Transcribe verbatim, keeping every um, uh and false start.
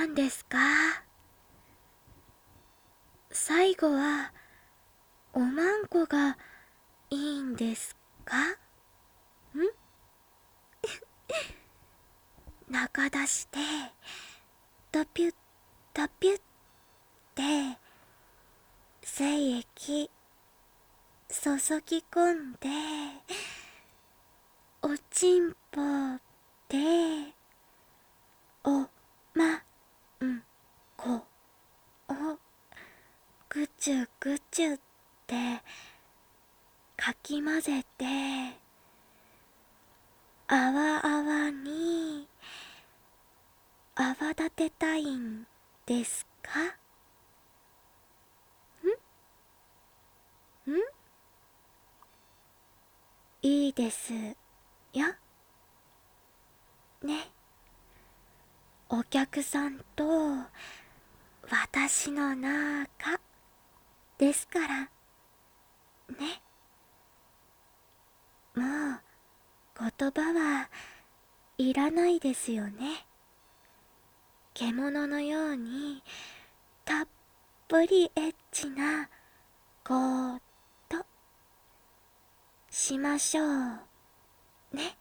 なんですか？最後はおまんこがいいんですか？ん中出してドピュッドピュッって精液注ぎ込んでおちんぽでおまんこをぐちゅぐちゅってかき混ぜてあわあわに泡立てたいんですか？んんいいですよ。ね。お客さんと私の中ですからね。もう言葉はいらないですよね。獣のようにたっぷりエッチなことしましょうね。